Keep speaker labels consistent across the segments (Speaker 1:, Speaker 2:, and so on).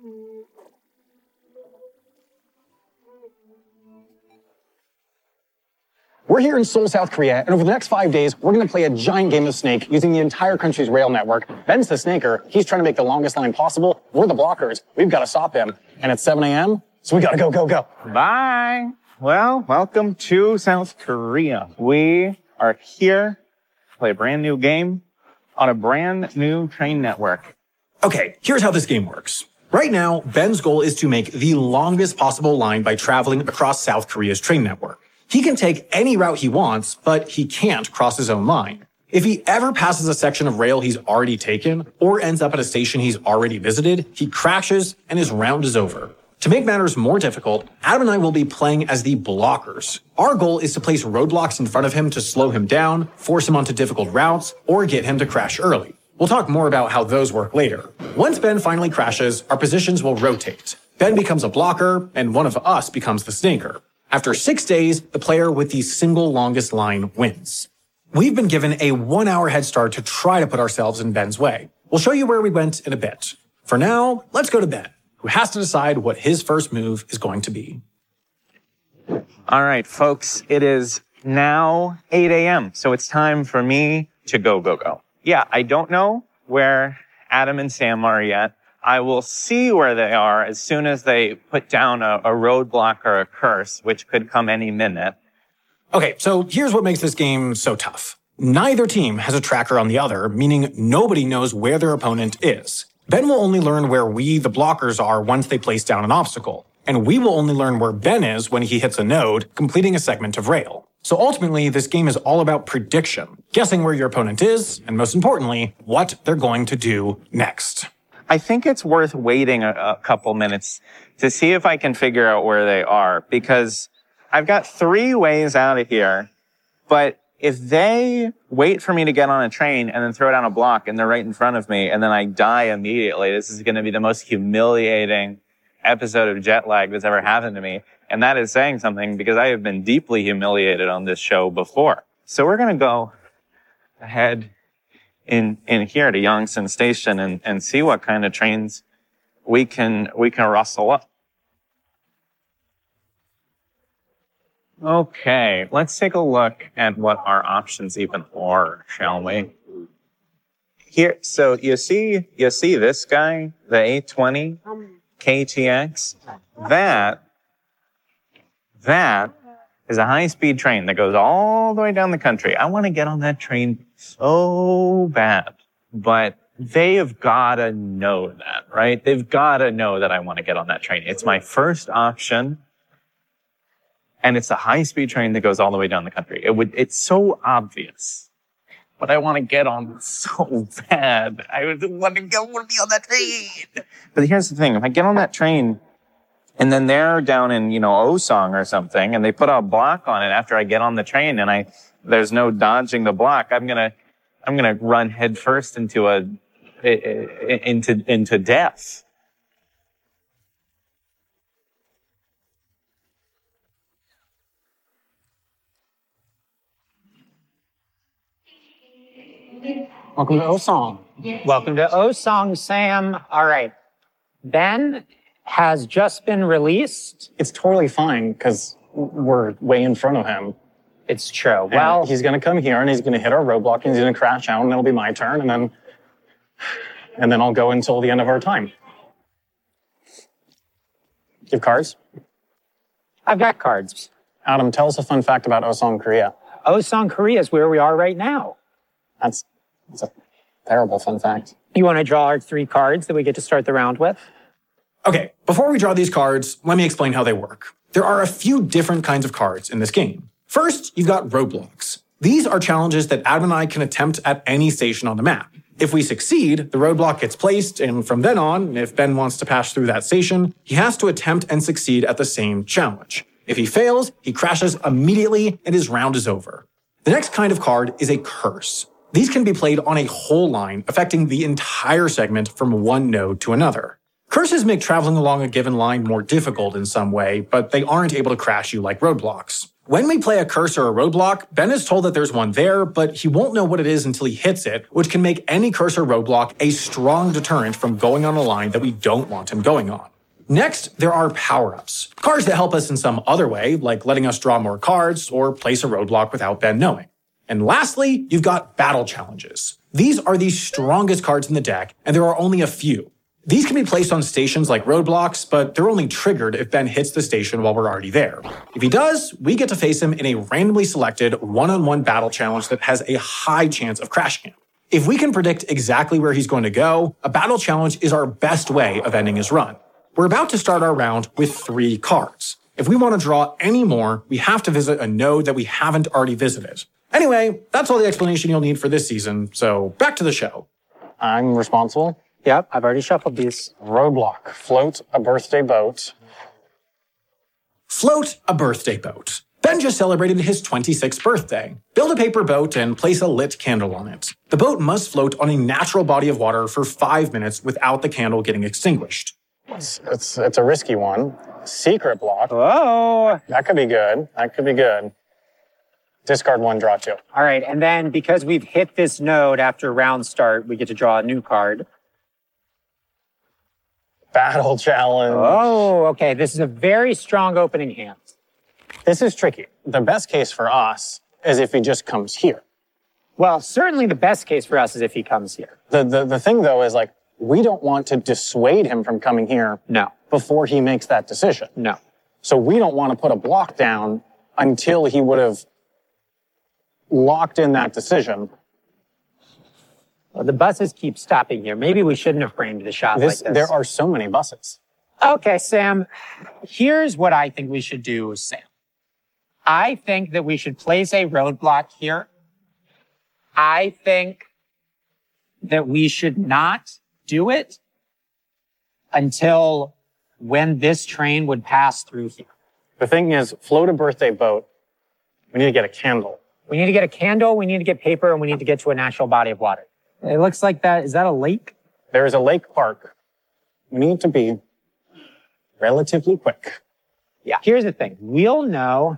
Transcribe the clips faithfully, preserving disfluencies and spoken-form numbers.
Speaker 1: We're here in Seoul, South Korea, and over the next five days, we're going to play a giant game of Snake using the entire country's rail network. Ben's the snaker. He's trying to make the longest line possible. We're the blockers. We've got to stop him. And it's seven a.m., so we got to go, go, go.
Speaker 2: Bye. Well, welcome to South Korea. We are here to play a brand new game on a brand new train network.
Speaker 3: Okay, here's how this game works. Right now, Ben's goal is to make the longest possible line by traveling across South Korea's train network. He can take any route he wants, but he can't cross his own line. If he ever passes a section of rail he's already taken, or ends up at a station he's already visited, he crashes and his round is over. To make matters more difficult, Adam and I will be playing as the blockers. Our goal is to place roadblocks in front of him to slow him down, force him onto difficult routes, or get him to crash early. We'll talk more about how those work later. Once Ben finally crashes, our positions will rotate. Ben becomes a blocker, and one of us becomes the snaker. After six days, the player with the single longest line wins. We've been given a one-hour head start to try to put ourselves in Ben's way. We'll show you where we went in a bit. For now, let's go to Ben, who has to decide what his first move is going to be.
Speaker 2: All right, folks, it is now eight a.m., so it's time for me to go, go, go. Yeah, I don't know where Adam and Sam are yet. I will see where they are as soon as they put down a, a roadblock or a curse, which could come any minute.
Speaker 3: Okay, so here's what makes this game so tough. Neither team has a tracker on the other, meaning nobody knows where their opponent is. Ben will only learn where we, the blockers, are once they place down an obstacle, and we will only learn where Ben is when he hits a node, completing a segment of rail. So ultimately, this game is all about prediction, guessing where your opponent is, and most importantly, what they're going to do next.
Speaker 2: I think it's worth waiting a, a couple minutes to see if I can figure out where they are, because I've got three ways out of here, but if they wait for me to get on a train and then throw down a block and they're right in front of me and then I die immediately, this is going to be the most humiliating episode of jet lag that's ever happened to me. And that is saying something because I have been deeply humiliated on this show before. So we're going to go ahead in, in here to Yongsan Station and, and see what kind of trains we can, we can rustle up. Okay, let's take a look at what our options even are, shall we? Here, so you see, you see this guy, the eight twenty K T X? That, that is a high-speed train that goes all the way down the country. I want to get on that train so bad, but they have got to know that, right? They've got to know that I want to get on that train. It's my first option. And it's a high-speed train that goes all the way down the country. It would, it's so obvious, but I want to get on so bad. I would want to, get, want to be on that train. But here's the thing. If I get on that train and then they're down in, you know, Osong or something and they put a block on it after I get on the train and I, there's no dodging the block, I'm going to, I'm going to run headfirst into a, into, into death.
Speaker 1: Welcome to Osong.
Speaker 4: Welcome to Osong, Sam. All right. Ben has just been released.
Speaker 1: It's totally fine, because we're way in front of him.
Speaker 4: It's true.
Speaker 1: And
Speaker 4: well,
Speaker 1: he's going to come here, and he's going to hit our roadblock, and he's going to crash out, and it'll be my turn, and then, and then I'll go until the end of our time. Do you have cards?
Speaker 4: I've got cards.
Speaker 1: Adam, tell us a fun fact about Osong, Korea.
Speaker 4: Osong, Korea is where we are right now.
Speaker 1: That's, that's a terrible fun fact.
Speaker 4: You want to draw our three cards that we get to start the round with?
Speaker 3: Okay, before we draw these cards, let me explain how they work. There are a few different kinds of cards in this game. First, you've got roadblocks. These are challenges that Adam and I can attempt at any station on the map. If we succeed, the roadblock gets placed, and from then on, if Ben wants to pass through that station, he has to attempt and succeed at the same challenge. If he fails, he crashes immediately and his round is over. The next kind of card is a curse. These can be played on a whole line, affecting the entire segment from one node to another. Curses make traveling along a given line more difficult in some way, but they aren't able to crash you like roadblocks. When we play a curse or a roadblock, Ben is told that there's one there, but he won't know what it is until he hits it, which can make any curse or roadblock a strong deterrent from going on a line that we don't want him going on. Next, there are power-ups. Cards that help us in some other way, like letting us draw more cards or place a roadblock without Ben knowing. And lastly, you've got battle challenges. These are the strongest cards in the deck, and there are only a few. These can be placed on stations like roadblocks, but they're only triggered if Ben hits the station while we're already there. If he does, we get to face him in a randomly selected one-on-one battle challenge that has a high chance of crashing him. If we can predict exactly where he's going to go, a battle challenge is our best way of ending his run. We're about to start our round with three cards. If we want to draw any more, we have to visit a node that we haven't already visited. Anyway, that's all the explanation you'll need for this season, so back to the show.
Speaker 1: I'm responsible.
Speaker 4: Yep, I've already shuffled these.
Speaker 1: Roadblock. Float a birthday boat.
Speaker 3: Float a birthday boat. Ben just celebrated his twenty-sixth birthday. Build a paper boat and place a lit candle on it. The boat must float on a natural body of water for five minutes without the candle getting extinguished.
Speaker 1: It's, it's, it's a risky one. Secret block.
Speaker 4: Oh!
Speaker 1: That could be good. That could be good. Discard one, draw two.
Speaker 4: All right, and then because we've hit this node after round start, we get to draw a new card.
Speaker 1: Battle challenge.
Speaker 4: Oh, okay. This is a very strong opening hand.
Speaker 1: This is tricky. The best case for us is if he just comes here.
Speaker 4: Well, certainly the best case for us is if he comes here.
Speaker 1: The, the, the thing, though, is like, we don't want to dissuade him from coming here
Speaker 4: No,
Speaker 1: before he makes that decision.
Speaker 4: no.
Speaker 1: So we don't want to put a block down until he would have locked in that decision.
Speaker 4: Well, the buses keep stopping here. Maybe we shouldn't have framed the shot
Speaker 1: This,
Speaker 4: like this.
Speaker 1: there are so many buses.
Speaker 4: Okay, Sam, here's what I think we should do, Sam. I think that we should place a roadblock here. I think that we should not do it until when this train would pass through here.
Speaker 1: The thing is, float a birthday boat. We need to get a candle.
Speaker 4: We need to get a candle, we need to get paper, and we need to get to a natural body of water. It looks like that. Is that a lake?
Speaker 1: There is a lake park. We need to be relatively quick.
Speaker 4: Yeah. Here's the thing. We'll know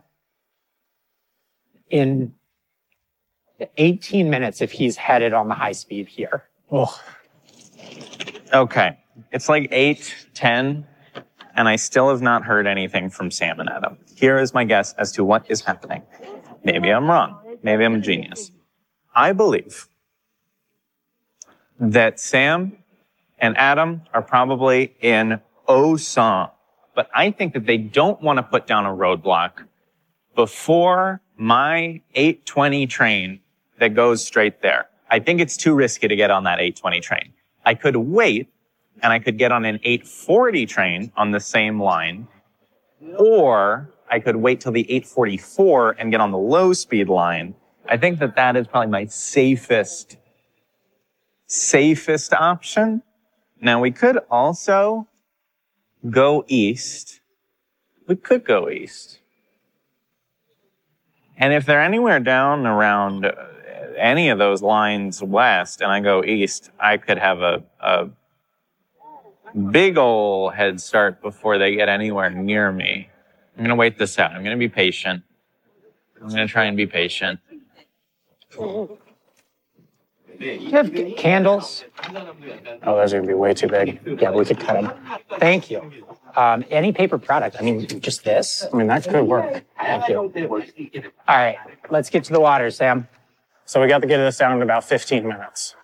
Speaker 4: in eighteen minutes if he's headed on the high speed here.
Speaker 1: Oh,
Speaker 2: Okay. It's like eight, ten, and I still have not heard anything from Sam and Adam. Here is my guess as to what is happening. Maybe I'm wrong. Maybe I'm a genius. I believe that Sam and Adam are probably in Osang, but I think that they don't want to put down a roadblock before my eight twenty train that goes straight there. I think it's too risky to get on that eight twenty train. I could wait and I could get on an eight forty train on the same line, or I could wait till the eight forty-four and get on the low speed line. I think that that is probably my safest, safest option. Now we could also go east. We could go east. And if they're anywhere down around uh, any of those lines west and I go east, I could have a, a big ol' head start before they get anywhere near me. I'm going to wait this out. I'm going to be patient. I'm going to try and be patient.
Speaker 4: Do you have c- candles?
Speaker 1: oh, those are going to be way too big.
Speaker 4: Yeah, we could cut them. Thank you. Um, any paper product? I mean, just this?
Speaker 1: I mean, that could work.
Speaker 4: Thank you. All right, let's get to the water, Sam.
Speaker 1: So we got to get this down in about fifteen minutes.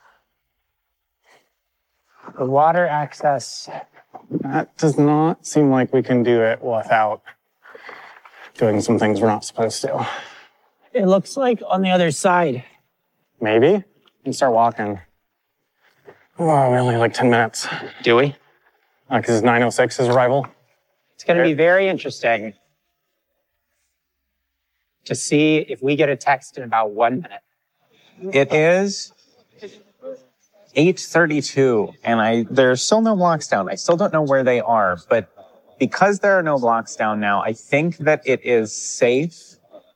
Speaker 4: The water access.
Speaker 1: That does not seem like we can do it without doing some things we're not supposed to.
Speaker 4: It looks like on the other side.
Speaker 1: Maybe? We can start walking. Oh, we only have like ten minutes.
Speaker 4: Do we?
Speaker 1: Because it's nine oh six, his arrival.
Speaker 4: It's going to be very interesting to see if we get a text in about one minute.
Speaker 2: It is eight thirty-two, and I there's still no blocks down. I still don't know where they are, but because there are no blocks down now, I think that it is safe.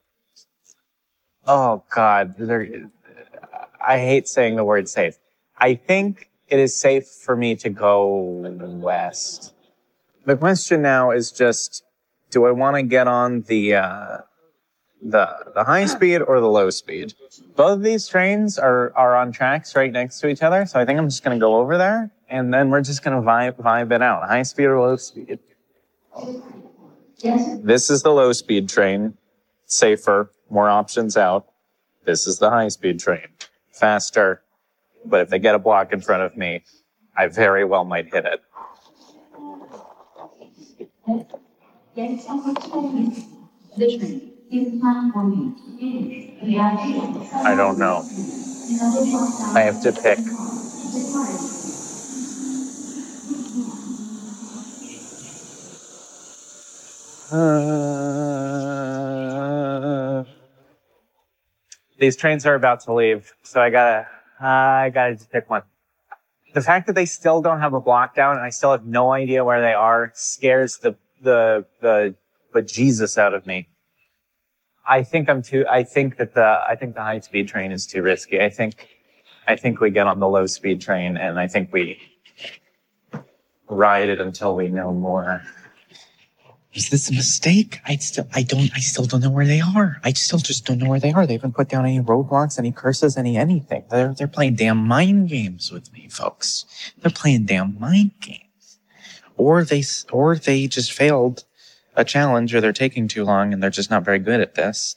Speaker 2: Oh, God. There, I hate saying the word safe. I think it is safe for me to go west. The question now is just, do I want to get on the uh, the the high speed or the low speed. Both of these trains are, are on tracks right next to each other, so I think I'm just going to go over there, and then we're just going to vibe, vibe it out. High speed or low speed? This is the low speed train. Safer, more options out. This is the high speed train. Faster, but if they get a block in front of me, I very well might hit it. I don't know. I have to pick. Uh, these trains are about to leave, so I gotta, uh, I gotta just pick one. The fact that they still don't have a block down and I still have no idea where they are scares the the the bejesus out of me. I think I'm too. I think that the I think the high speed train is too risky. I think I think we get on the low speed train and I think we ride it until we know more.
Speaker 5: Is this a mistake? I still, I don't, I still don't know where they are. I still just don't know where they are. They haven't put down any roadblocks, any curses, any anything. They're, they're playing damn mind games with me, folks. They're playing damn mind games. Or they, or they just failed a challenge, or they're taking too long and they're just not very good at this.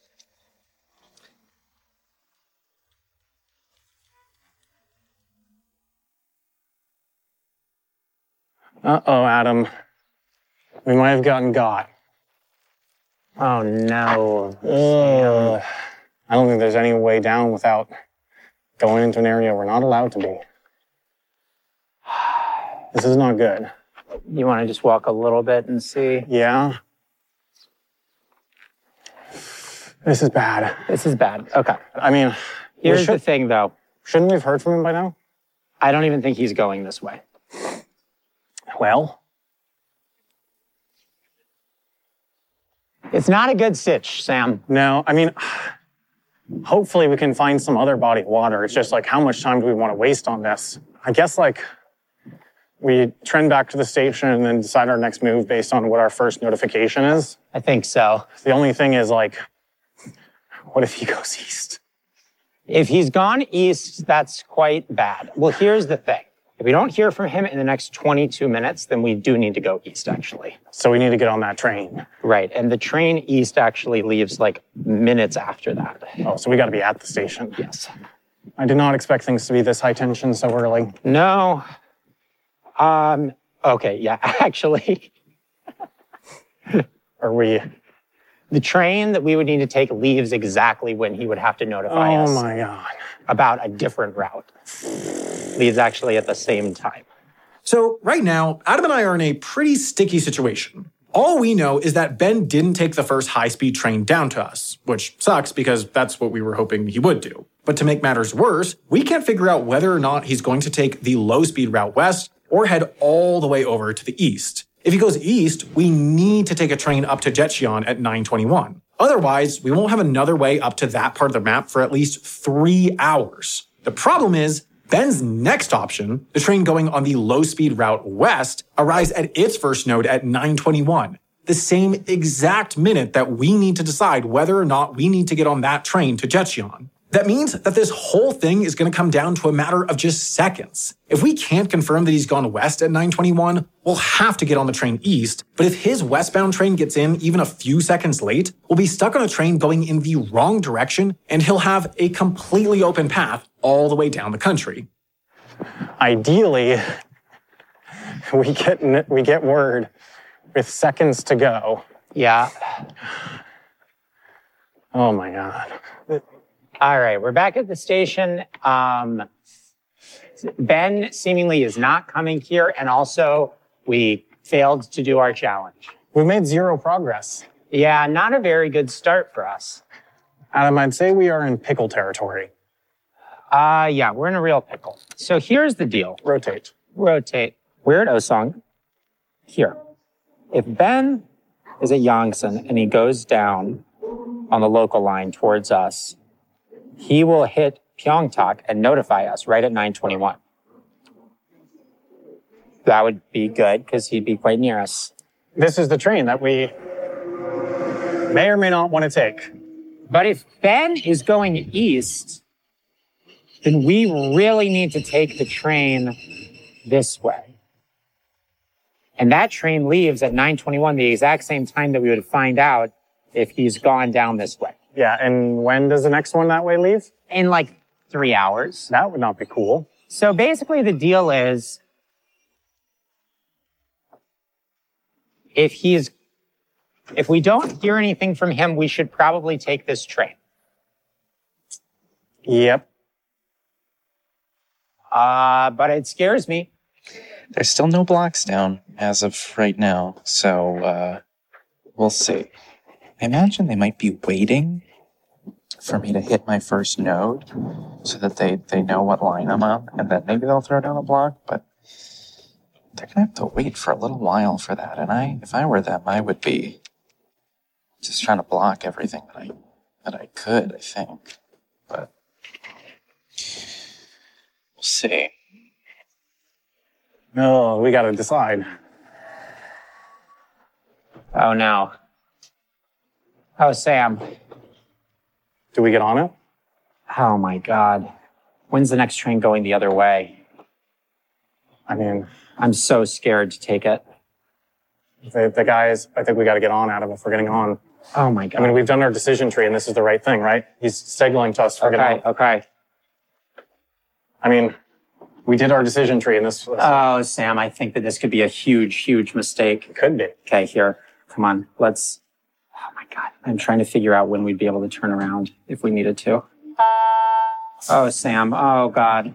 Speaker 1: Uh-oh, Adam. We might have gotten got.
Speaker 4: Oh, no.
Speaker 1: Ugh. I don't think there's any way down without going into an area we're not allowed to be. This is not good.
Speaker 4: You want to just walk a little bit and see?
Speaker 1: Yeah. This is bad.
Speaker 4: This is bad. Okay.
Speaker 1: I mean,
Speaker 4: Here's
Speaker 1: should,
Speaker 4: the thing, though.
Speaker 1: Shouldn't we have heard from him by now?
Speaker 4: I don't even think he's going this way.
Speaker 1: Well,
Speaker 4: it's not a good stitch, Sam.
Speaker 1: no, I mean, hopefully we can find some other body of water. It's just like, how much time do we want to waste on this? I guess like we trend back to the station and then decide our next move based on what our first notification is.
Speaker 4: I think so.
Speaker 1: The only thing is like, what if he goes east?
Speaker 4: If he's gone east, that's quite bad. Well, here's the thing. If we don't hear from him in the next twenty-two minutes, then we do need to go east, actually.
Speaker 1: So we need to get on that train.
Speaker 4: Right. And the train east actually leaves like minutes after that.
Speaker 1: Oh, so we got to be at the station.
Speaker 4: Yes.
Speaker 1: I did not expect things to be this high tension so early.
Speaker 4: No. Um, okay, yeah, actually.
Speaker 1: Are we?
Speaker 4: The train that we would need to take leaves exactly when he would have to notify
Speaker 1: Oh
Speaker 4: us
Speaker 1: my God.
Speaker 4: about a different route. Leaves actually at the same time.
Speaker 3: So right now, Adam and I are in a pretty sticky situation. All we know is that Ben didn't take the first high-speed train down to us, which sucks because that's what we were hoping he would do. But to make matters worse, we can't figure out whether or not he's going to take the low-speed route west or head all the way over to the east. If he goes east, we need to take a train up to Jetcheon at nine twenty-one. Otherwise, we won't have another way up to that part of the map for at least three hours. The problem is, Ben's next option, the train going on the low-speed route west, arrives at its first node at nine twenty-one, the same exact minute that we need to decide whether or not we need to get on that train to Jetcheon. That means that this whole thing is going to come down to a matter of just seconds. If we can't confirm that he's gone west at nine twenty-one, we'll have to get on the train east, but if his westbound train gets in even a few seconds late, we'll be stuck on a train going in the wrong direction, and he'll have a completely open path all the way down the country.
Speaker 1: Ideally, we get we get word with seconds to go.
Speaker 4: Yeah.
Speaker 1: Oh my God.
Speaker 4: All right, we're back at the station. Um, Ben seemingly is not coming here, and also we failed to do our challenge.
Speaker 1: We've made zero progress.
Speaker 4: Yeah, not a very good start for us.
Speaker 1: Adam, I'd say we are in pickle territory.
Speaker 4: Uh, yeah, we're in a real pickle. So here's the deal.
Speaker 1: Rotate.
Speaker 4: Rotate. We're at Osong. Here. If Ben is at Yongsan and he goes down on the local line towards us, he will hit Pyeongtaek and notify us right at nine twenty-one. That would be good because he'd be quite near us.
Speaker 1: This is the train that we... may or may not want to take.
Speaker 4: But if Ben is going east, then we really need to take the train this way. And that train leaves at nine twenty-one, the exact same time that we would find out if he's gone down this way.
Speaker 1: Yeah, and when does the next one that way leave?
Speaker 4: In like three hours.
Speaker 1: That would not be cool.
Speaker 4: So basically the deal is, if he's, if we don't hear anything from him, we should probably take this train.
Speaker 1: Yep.
Speaker 4: Uh, but it scares me.
Speaker 5: There's still no blocks down as of right now, so uh, we'll see. I imagine they might be waiting for me to hit my first node so that they, they know what line I'm on, and then maybe they'll throw down a block, but they're going to have to wait for a little while for that. And I, if I were them, I would be just trying to block everything that I, that I could, I think. But we'll see.
Speaker 1: No, we got to decide.
Speaker 4: Oh, no. Oh, Sam.
Speaker 1: Do we get on it?
Speaker 4: Oh, my God. When's the next train going the other way?
Speaker 1: I mean,
Speaker 4: I'm so scared to take it.
Speaker 1: the, the guys, I think we got to get on, Adam, if we're getting on.
Speaker 4: Oh, my God.
Speaker 1: I mean, we've done our decision tree, and this is the right thing, right? He's signaling to us for getting
Speaker 4: Okay,
Speaker 1: on.
Speaker 4: okay.
Speaker 1: I mean, we did our decision tree, and this was,
Speaker 4: Oh, Sam, I think that this could be a huge, huge mistake.
Speaker 1: could be.
Speaker 4: Okay, here. Come on. Let's... Oh, my God. I'm trying to figure out when we'd be able to turn around if we needed to. Oh, Sam. Oh, God.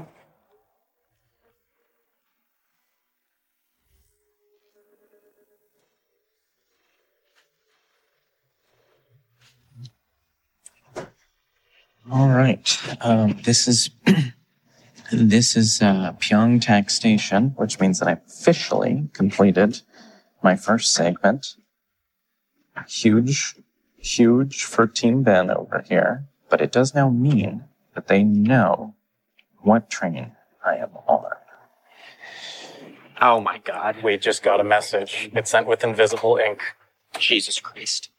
Speaker 5: All right. Um, this is this is uh, Pyeongtaek Station, which means that I officially completed my first segment. Huge, huge for Team Ben over here, but it does now mean that they know what train I am on.
Speaker 4: Oh, my God.
Speaker 1: We just got a message. It's sent with invisible ink.
Speaker 4: Jesus Christ.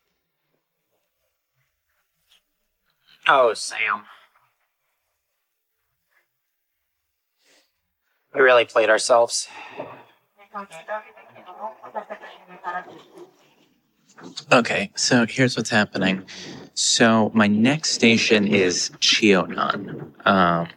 Speaker 4: Oh, Sam. We really played ourselves.
Speaker 5: Okay, so here's what's happening. So my next station is Cheonan. Um,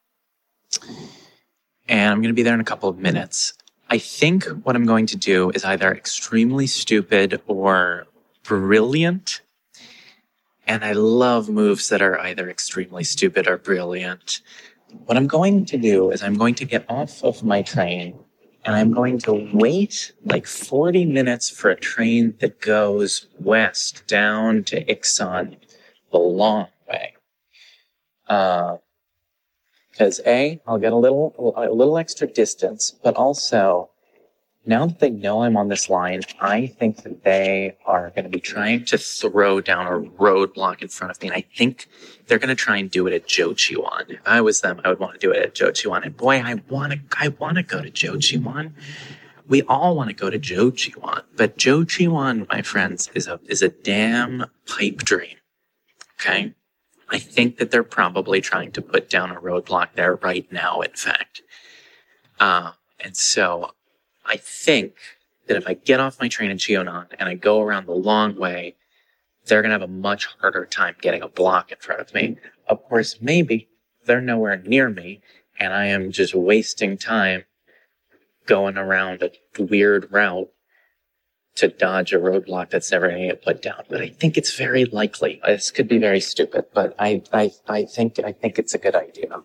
Speaker 5: and I'm going to be there in a couple of minutes. I think what I'm going to do is either extremely stupid or brilliant. And I love moves that are either extremely stupid or brilliant. What I'm going to do is I'm going to get off of my train and I'm going to wait like forty minutes for a train that goes west down to Iksan the long way. Uh, because A, I'll get a little, a little extra distance, but also now that they know I'm on this line, I think that they are going to be trying to throw down a roadblock in front of me. And I think they're going to try and do it at Jochiwan. If I was them, I would want to do it at Jochiwan. And boy, I want to, I want to go to Jochiwan. We all want to go to Jochiwan. But Jochiwan, my friends, is a, is a damn pipe dream. Okay? I think that they're probably trying to put down a roadblock there right now, in fact. Uh, and so I think that if I get off my train in Cheonan and I go around the long way, they're going to have a much harder time getting a block in front of me. Of course, maybe they're nowhere near me and I am just wasting time going around a weird route to dodge a roadblock that's never going to get put down. But I think it's very likely. This could be very stupid, but I, I, I think, I think it's a good idea.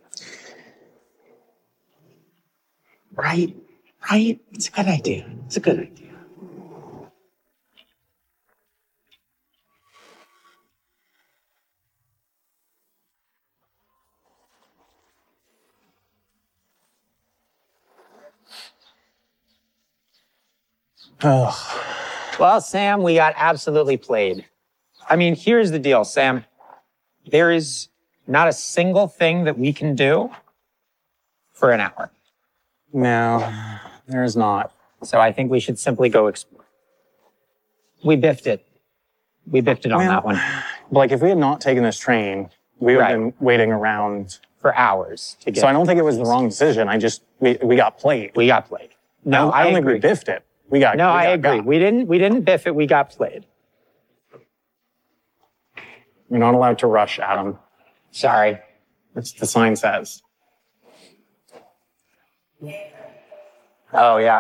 Speaker 5: Right? Right? It's a good idea. It's a good idea.
Speaker 1: Oh,
Speaker 4: Well, Sam, we got absolutely played. I mean, here's the deal, Sam. There is not a single thing that we can do for an hour.
Speaker 1: no, there's not.
Speaker 4: So I think we should simply go explore. We biffed it. We biffed it on
Speaker 1: Well,
Speaker 4: that one
Speaker 1: Like, if we had not taken this train, we would have
Speaker 4: Right.
Speaker 1: been waiting around.
Speaker 4: for hours to get.
Speaker 1: So I don't think it was the wrong decision. I just, we, we got played.
Speaker 4: We got played. No,
Speaker 1: I
Speaker 4: I,
Speaker 1: don't think
Speaker 4: agree.
Speaker 1: we biffed it. We got
Speaker 4: No,
Speaker 1: we
Speaker 4: I
Speaker 1: got
Speaker 4: agree.
Speaker 1: got.
Speaker 4: We didn't. We didn't biff it. We got played.
Speaker 1: You're not allowed to rush, Adam.
Speaker 4: Sorry.
Speaker 1: That's what the sign says.
Speaker 4: Oh yeah.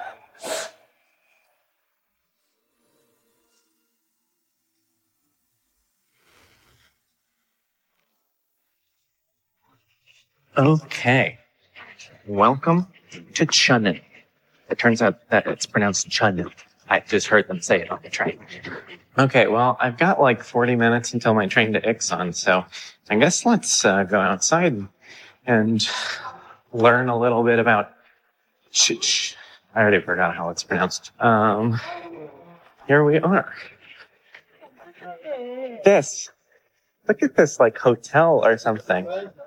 Speaker 5: Okay. Welcome to Chunnan. It turns out that it's pronounced Chunnan. I just heard them say it on the train. Okay, well, I've got like forty minutes until my train to Ixon, so I guess let's uh, go outside and learn a little bit about ch- ch- I already forgot how it's pronounced. Um, here we are. This. Look at this, like, hotel or something.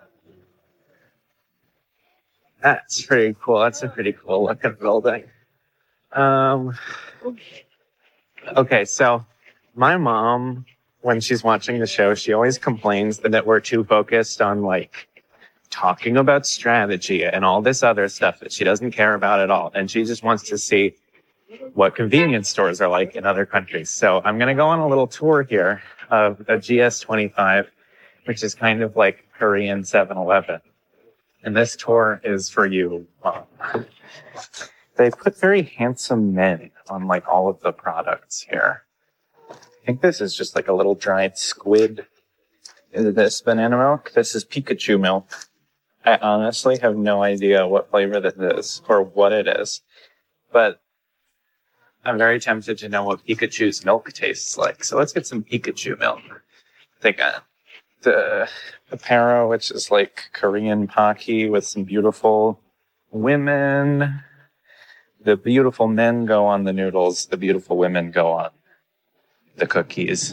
Speaker 5: That's pretty cool. That's a pretty cool looking building. Um, okay, so my mom, when she's watching the show, she always complains that we're too focused on like talking about strategy and all this other stuff that she doesn't care about at all. And she just wants to see what convenience stores are like in other countries. So I'm going to go on a little tour here of a G S twenty-five, which is kind of like Korean seven eleven. And this tour is for you, Mom. They put very handsome men on like all of the products here. I think this is just like a little dried squid. Is this banana milk? This is Pikachu milk. I honestly have no idea what flavor this is or what it is. But I'm very tempted to know what Pikachu's milk tastes like. So let's get some Pikachu milk. They got the Apero, which is like Korean Pocky with some beautiful women. The beautiful men go on the noodles. The beautiful women go on the cookies.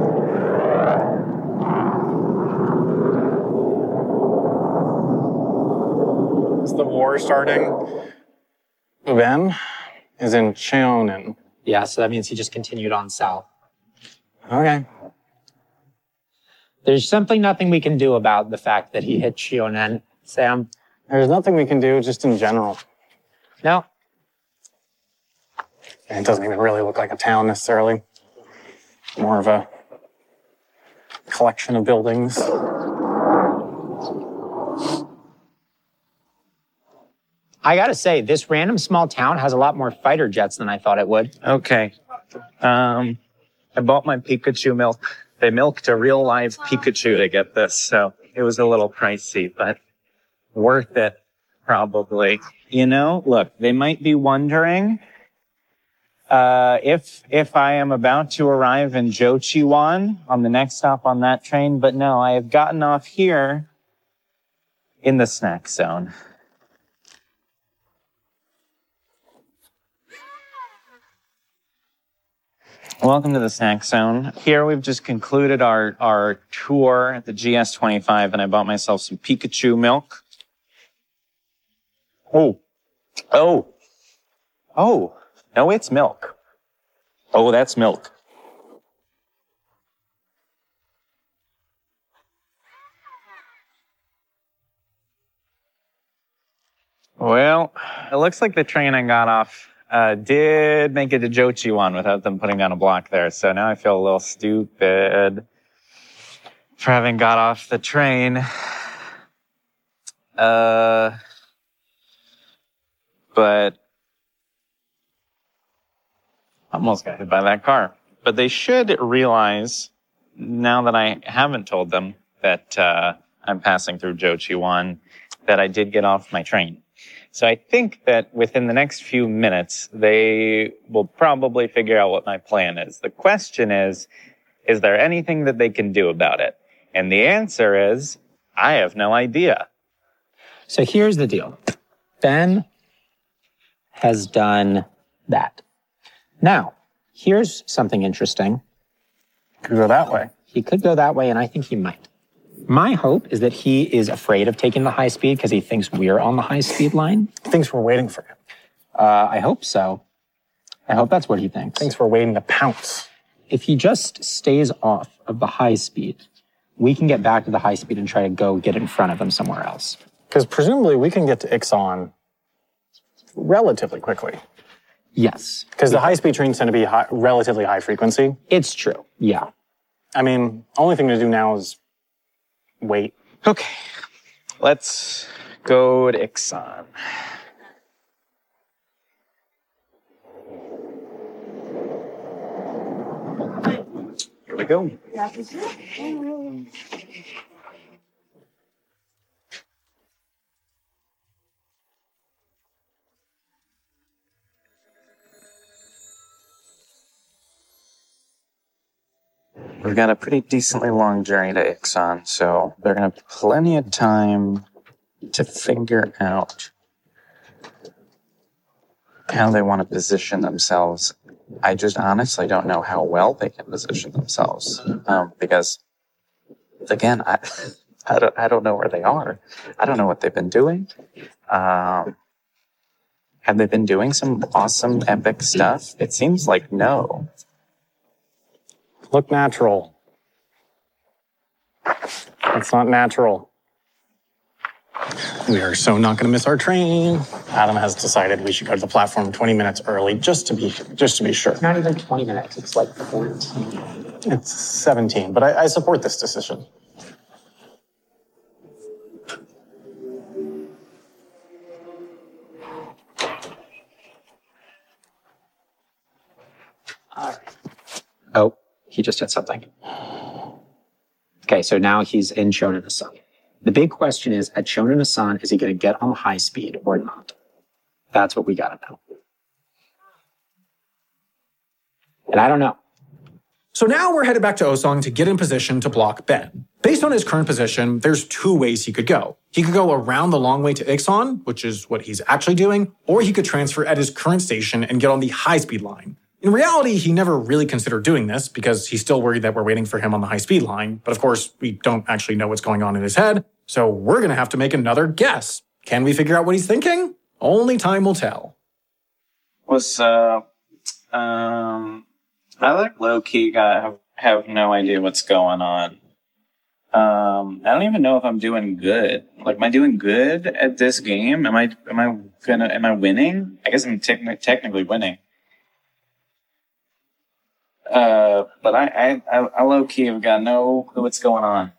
Speaker 1: Is the war starting? Ben is in Cheonan.
Speaker 4: Yeah. So that means he just continued on south.
Speaker 1: Okay.
Speaker 4: There's simply nothing we can do about the fact that he hit Cheonan, Sam.
Speaker 1: There's nothing we can do just in general.
Speaker 4: No.
Speaker 1: And it doesn't even really look like a town necessarily. More of a collection of buildings.
Speaker 4: I gotta say, this random small town has a lot more fighter jets than I thought it would.
Speaker 2: Okay. Um, I bought my Pikachu milk. They milked a real live Pikachu to get this, so it was a little pricey, but worth it, probably. You know, look, they might be wondering uh, if if I am about to arrive in Jochiwan on the next stop on that train, but no, I have gotten off here in the snack zone. Welcome to the snack zone. Here we've just concluded our, our tour at the G S twenty-five, and I bought myself some Pikachu milk. Oh. Oh. Oh. No, it's milk. Oh, that's milk. Well, it looks like the train I got off Uh, did make it to Jochiwan without them putting down a block there. So now I feel a little stupid for having got off the train. Uh, but almost got hit by that car. But they should realize, now that I haven't told them that uh, I'm passing through Jochiwan, that I did get off my train. So I think that within the next few minutes, they will probably figure out what my plan is. The question is, is there anything that they can do about it? And the answer is, I have no idea.
Speaker 4: So here's the deal. Ben has done that. Now, here's something interesting.
Speaker 1: Could go that way.
Speaker 4: He could go that way, and I think he might. My hope is that he is afraid of taking the high speed because he thinks we're on the high speed line.
Speaker 1: Thinks we're waiting for him.
Speaker 4: Uh, I hope so. I hope that's what he thinks.
Speaker 1: Thinks we're waiting to pounce.
Speaker 4: if he just stays off of the high speed, we can get back to the high speed and try to go get in front of him somewhere else.
Speaker 1: Because presumably we can get to Ixon relatively quickly.
Speaker 4: Yes.
Speaker 1: Because the high-speed trains tend to be high, relatively high frequency.
Speaker 4: It's true, yeah.
Speaker 1: I mean, only thing to do now is wait.
Speaker 5: Okay, let's go to Ixon. Here we go. We've got a pretty decently long journey to Ixon, so they're going to have plenty of time to figure out how they want to position themselves. I just honestly don't know how well they can position themselves, um, because, again, I, I, don't, I don't know where they are. I don't know what they've been doing. Um, have they been doing some awesome, epic stuff? It seems like no.
Speaker 1: Look natural. It's not natural. We are so not going to miss our train. Adam has decided we should go to the platform twenty minutes early just to be just to be sure.
Speaker 4: It's not even twenty minutes, it's like fourteen.
Speaker 1: It's seventeen, but I, I support this decision.
Speaker 4: Oh, he just did something. Okay, so now he's in Shonen-Asan. The big question is, at Shonen-Asan, is he going to get on high speed or not? That's what we got to know. And I don't know.
Speaker 3: So now we're headed back to Osong to get in position to block Ben. Based on his current position, there's two ways he could go. He could go around the long way to Ixon, which is what he's actually doing, or he could transfer at his current station and get on the high-speed line. In reality, he never really considered doing this because he's still worried that we're waiting for him on the high-speed line. But of course, we don't actually know what's going on in his head, so we're going to have to make another guess. Can we figure out what he's thinking? Only time will tell.
Speaker 2: What's up? Um, I like low-key got have, have no idea what's going on. Um, I don't even know if I'm doing good. Like, am I doing good at this game? Am I am I gonna am I winning? I guess I'm te- technically winning. Uh, but I, I, I low key have got no clue what's going on.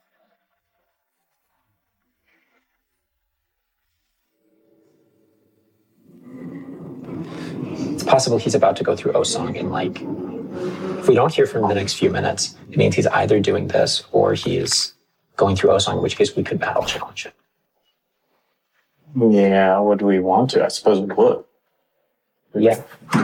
Speaker 4: It's possible he's about to go through Osong and like, if we don't hear from him in the next few minutes, it means he's either doing this or he's going through Osong, in which case we could battle challenge him.
Speaker 1: Yeah, would we want to? I suppose we would.
Speaker 4: Yeah.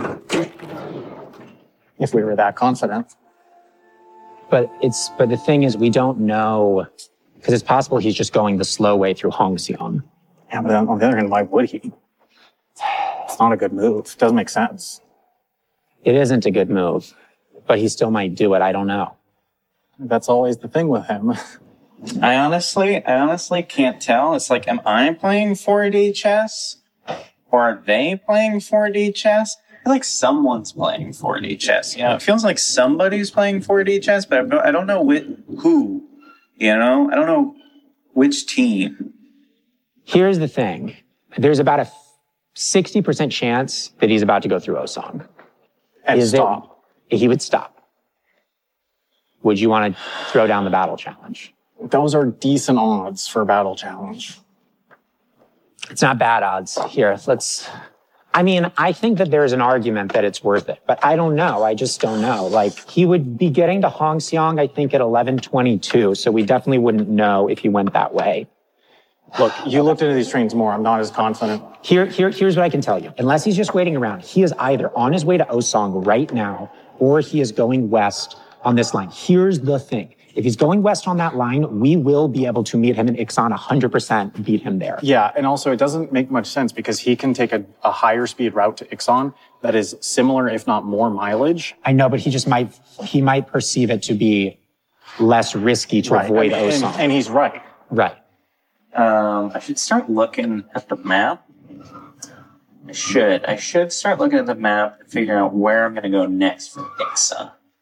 Speaker 1: If we were that confident.
Speaker 4: But it's but the thing is, we don't know, because it's possible he's just going the slow way through Hongxiang.
Speaker 1: Yeah, but on the other hand, why would he? It's not a good move. It doesn't make sense.
Speaker 4: It isn't a good move, but he still might do it. I don't know.
Speaker 1: That's always the thing with him.
Speaker 2: I honestly, I honestly can't tell. It's like, am I playing four D chess? Or are they playing four D chess? I feel like someone's playing four D chess. You know, it feels like somebody's playing four D chess, but I don't know which, who. You know, I don't know which team.
Speaker 4: Here's the thing. There's about a sixty percent chance that he's about to go through Osong.
Speaker 1: And
Speaker 4: Is
Speaker 1: stop.
Speaker 4: It, he would stop. Would you want to throw down the battle challenge?
Speaker 1: Those are decent odds for a battle challenge.
Speaker 4: It's not bad odds. Here, let's... I mean, I think that there's an argument that it's worth it, but I don't know. I just don't know. Like, he would be getting to Hongxiang, I think, at eleven twenty-two, so we definitely wouldn't know if he went that way.
Speaker 1: Look, you looked into these trains more. I'm not as confident.
Speaker 4: Here, here, here's what I can tell you. Unless he's just waiting around, he is either on his way to Osong right now, or he is going west on this line. Here's the thing. If he's going west on that line, we will be able to meet him in Ixon one hundred percent, beat him there.
Speaker 1: Yeah, and also it doesn't make much sense because he can take a, a higher speed route to Ixon that is similar, if not more mileage.
Speaker 4: I know, but he just might, he might perceive it to be less risky to
Speaker 1: Right.
Speaker 4: avoid
Speaker 1: I mean,
Speaker 4: Osong.
Speaker 1: and, and he's right.
Speaker 4: Right.
Speaker 2: Um, I should start looking at the map. I should. I should start looking at the map and figure out where I'm going to go next from Ixon.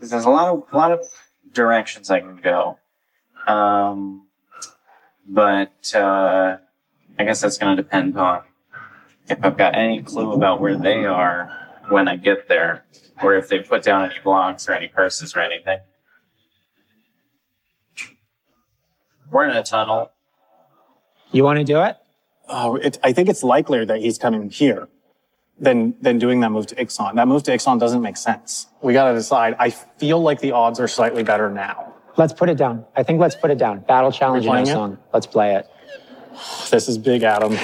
Speaker 2: Because there's a lot of a lot of directions I can go. Um, but uh, I guess that's going to depend on if I've got any clue about where they are when I get there, or if they put down any blocks or any curses or anything. We're in a tunnel.
Speaker 4: You want to do it?
Speaker 1: Oh, it, I think it's likelier that he's coming here than than doing that move to Ixon. That move to Ixon doesn't make sense. We got to decide. I feel like the odds are slightly better now.
Speaker 4: Let's put it down. I think let's put it down. Battle challenge in song. Let's play it.
Speaker 1: This is big, Adam.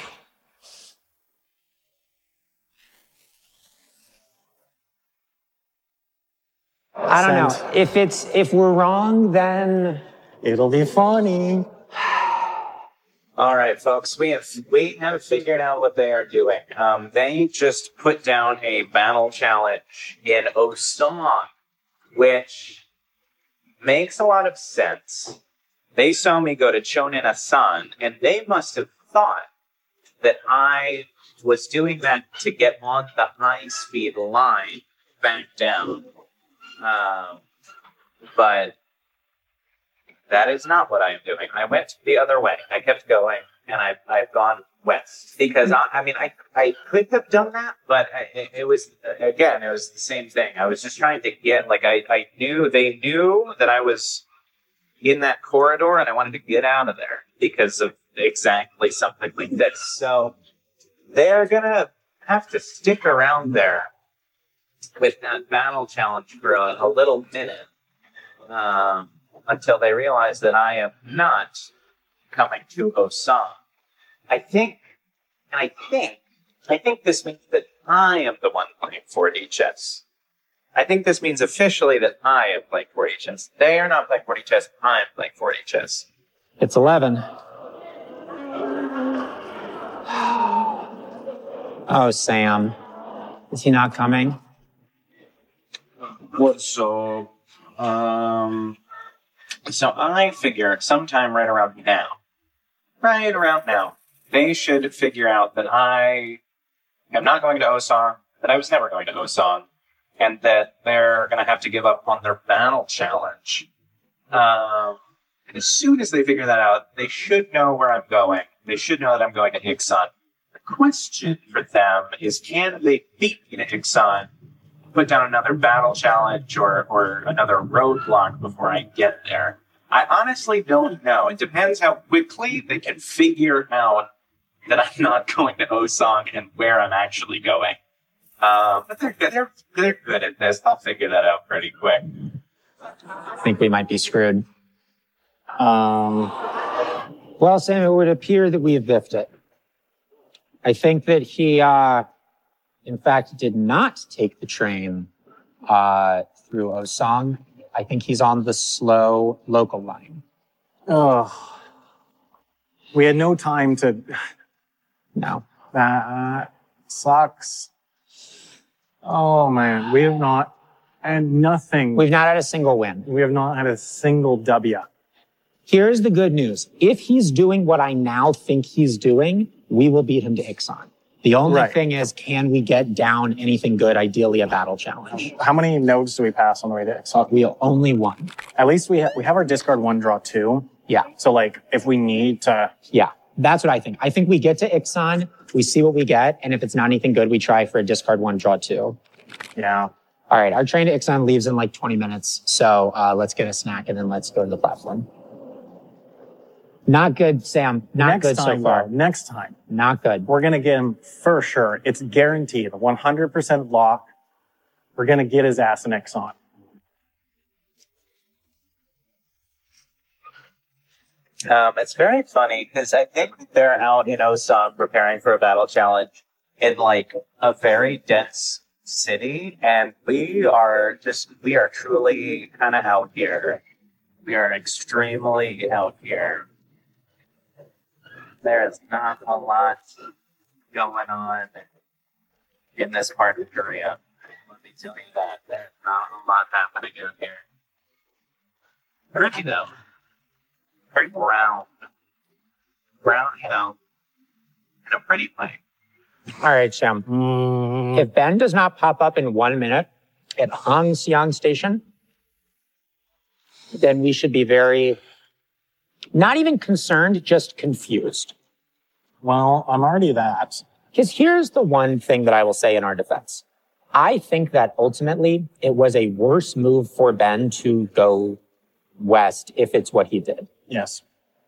Speaker 4: I don't
Speaker 1: Send.
Speaker 4: know. If it's if we're wrong, then
Speaker 1: It'll be funny.
Speaker 2: All right, folks, we have we have figured out what they are doing. Um, they just put down a battle challenge in Osong, which makes a lot of sense. They saw me go to Chonin-Asan, and they must have thought that I was doing that to get on the high-speed line back down. Um, but that is not what I am doing. I went the other way. I kept going, and I, I've gone west. Because, I, I mean, I, I could have done that, but I, it, it was, again, it was the same thing. I was just trying to get, like, I, I knew, they knew that I was in that corridor, and I wanted to get out of there because of exactly something like this. So they're going to have to stick around there with that battle challenge for a, a little minute. Um... until they realize that I am not coming to Osong. I think, and I think, I think this means that I am the one playing four D chess. I think this means officially that I am playing four D chess. They are not playing four D chess, I am playing four D chess.
Speaker 4: it's eleven. Oh, Sam. Is he not coming?
Speaker 2: What, so, um... So I figure sometime right around now, right around now, they should figure out that I am not going to Osong, that I was never going to Osong, and that they're going to have to give up on their battle challenge. Um, and as soon as they figure that out, they should know where I'm going. They should know that I'm going to Ixon. The question for them is, can they beat me to Ixon, put down another battle challenge or, or another roadblock before I get there? I honestly don't know. It depends how quickly they can figure out that I'm not going to Osong and where I'm actually going. Uh, but they're, they're, they're good at this. They'll figure that out pretty quick.
Speaker 4: I think we might be screwed.
Speaker 1: Um,
Speaker 4: Well, Sam, it would appear that we have biffed it. I think that he, uh, in fact, did not take the train uh, through Osong. I think he's on the slow local line.
Speaker 1: oh, we had no time to.
Speaker 4: No.
Speaker 1: That sucks. Oh man, we have not had nothing.
Speaker 4: We've not had a single win.
Speaker 1: We have not had a single W.
Speaker 4: Here's the good news. If he's doing what I now think he's doing, we will beat him to Ixon. The only
Speaker 1: Right.
Speaker 4: thing is, can we get down anything good, ideally a battle challenge?
Speaker 1: How many nodes do we pass on the way to Ixon?
Speaker 4: We only won.
Speaker 1: At least we ha- we have our discard one, draw two.
Speaker 4: Yeah,
Speaker 1: So like, if we need to,
Speaker 4: yeah. That's what I think. I think we get to Ixon, we see what we get, and if it's not anything good, we try for a discard one, draw two.
Speaker 1: yeah.
Speaker 4: All right, our train to Ixon leaves in like twenty minutes. So uh, let's get a snack and then let's go to the platform. Not good, Sam. Not
Speaker 1: next
Speaker 4: good
Speaker 1: time,
Speaker 4: so far.
Speaker 1: though, next time,
Speaker 4: Not good.
Speaker 1: we're gonna get him for sure. It's guaranteed, one hundred percent lock. We're gonna get his ass in Ixon.
Speaker 2: Um, it's very funny because I think they're out in Osong preparing for a battle challenge in like a very dense city, and we are just we are truly kind of out here. We are extremely out here. There is not a lot going on in this part of Korea. Let me tell you that there's not a lot happening out here. Pretty though. Very brown. Brown, you know, in a pretty way.
Speaker 4: All right, Sam.
Speaker 1: Mm,
Speaker 4: If Ben does not pop up in one minute at Hongxiang Station, then we should be very, not even concerned, just confused.
Speaker 1: Well, I'm already that.
Speaker 4: Because here's the one thing that I will say in our defense. I think that ultimately it was a worse move for Ben to go west if it's what he did.
Speaker 1: Yes.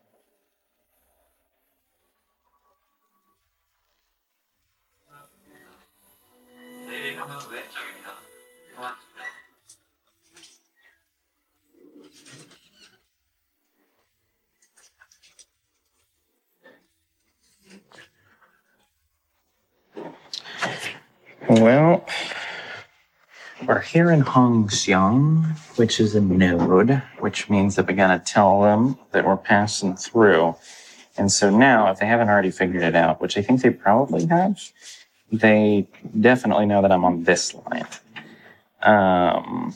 Speaker 5: Well, we're here in Hongxiang, which is a node, which means that we gotta tell them that we're passing through. And so now, if they haven't already figured it out, which I think they probably have, they definitely know that I'm on this line. Um,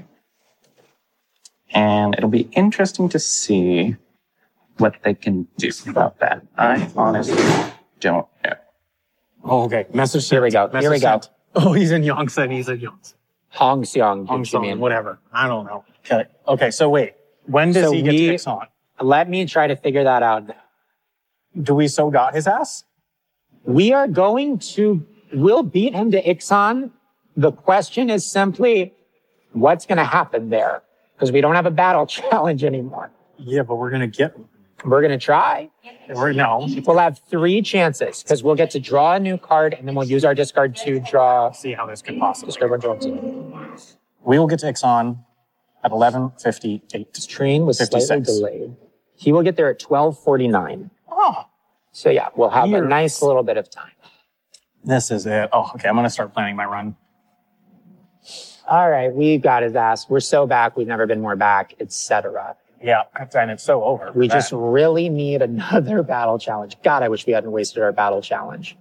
Speaker 5: and it'll be interesting to see what they can do about that. I honestly don't know.
Speaker 1: Oh, okay. Message
Speaker 4: Here we go.
Speaker 1: Message
Speaker 4: Here we go.
Speaker 1: sent. Oh, he's in Yongsan. He's in Yongsan.
Speaker 4: Hongxiang,
Speaker 1: Hong
Speaker 4: did you mean?
Speaker 1: whatever. I don't know. Okay. Okay. So wait. When does
Speaker 4: So
Speaker 1: he get
Speaker 4: we-
Speaker 1: to Ixon?
Speaker 4: Let me try to figure that out.
Speaker 1: Do we so got his ass?
Speaker 4: We are going to, we'll beat him to Ixon. The question is simply, what's going to happen there? Because we don't have a battle challenge anymore.
Speaker 1: Yeah, but we're gonna get.
Speaker 4: We're going to try.
Speaker 1: We're no.
Speaker 4: We'll have three chances because we'll get to draw a new card and then we'll use our discard to draw.
Speaker 1: See how this could possibly.
Speaker 4: Discard one, draw two.
Speaker 1: We will get to Ixon at eleven fifty-eight.
Speaker 4: This train was slightly
Speaker 1: fifty-six.
Speaker 4: delayed. He will get there at twelve forty-nine.
Speaker 1: Oh,
Speaker 4: So yeah, we'll have a
Speaker 1: Years.
Speaker 4: nice little bit of time.
Speaker 1: this is it. Oh, okay. I'm gonna start planning my run.
Speaker 4: All right, we got his ass. We're so back. We've never been more back, et cetera.
Speaker 1: Yeah, and it's so over.
Speaker 4: We
Speaker 1: for
Speaker 4: just
Speaker 1: that.
Speaker 4: really need another battle challenge. God, I wish we hadn't wasted our battle challenge.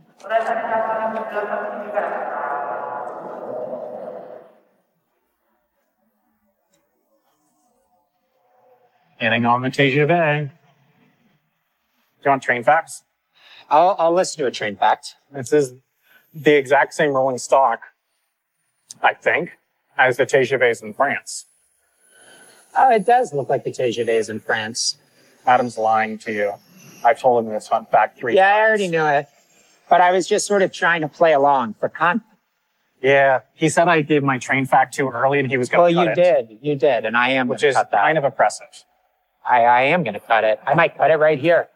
Speaker 1: Hitting on the T G V. Do you want train facts?
Speaker 4: I'll, I'll listen to a train fact.
Speaker 1: This is the exact same rolling stock, I think, as the T G Vs in France.
Speaker 4: Oh, it does look like the T G Vs in France.
Speaker 1: Adam's lying to you. I've told him this fun fact three
Speaker 4: Yeah,
Speaker 1: times.
Speaker 4: I already knew it. But I was just sort of trying to play along for con.
Speaker 1: Yeah, he said I gave my train fact too early and he was going
Speaker 4: Well,
Speaker 1: to cut
Speaker 4: you
Speaker 1: it.
Speaker 4: did. You did. And I am going
Speaker 1: Which
Speaker 4: to
Speaker 1: is
Speaker 4: cut that.
Speaker 1: kind of oppressive.
Speaker 4: I, I am going to cut it. I might cut it right here.